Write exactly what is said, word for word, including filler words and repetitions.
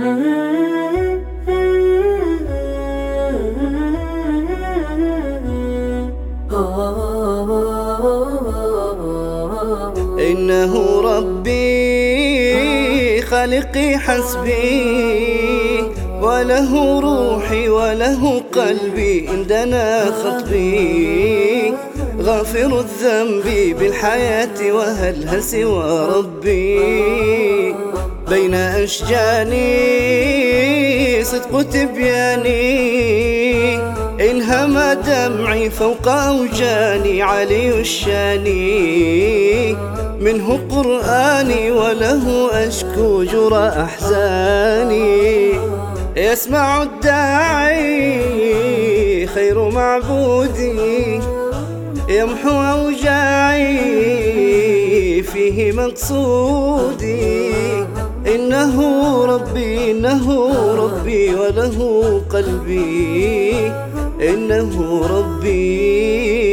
إنه ربي خالقي حسبي، وله روحي وله قلبي عندنا خطبي، غافر الذنب بالحياة وهل هل سوى ربي. بين أشجاني صدق تبياني، إن هما دمعي فوق أوجاني علي الشاني، منه قرآني وله أشكو جرى أحزاني. يسمع الداعي خير معبودي، يمحو أوجاعي فيه مقصودي. إنه ربي إنه ربي وله قلبي، إنه ربي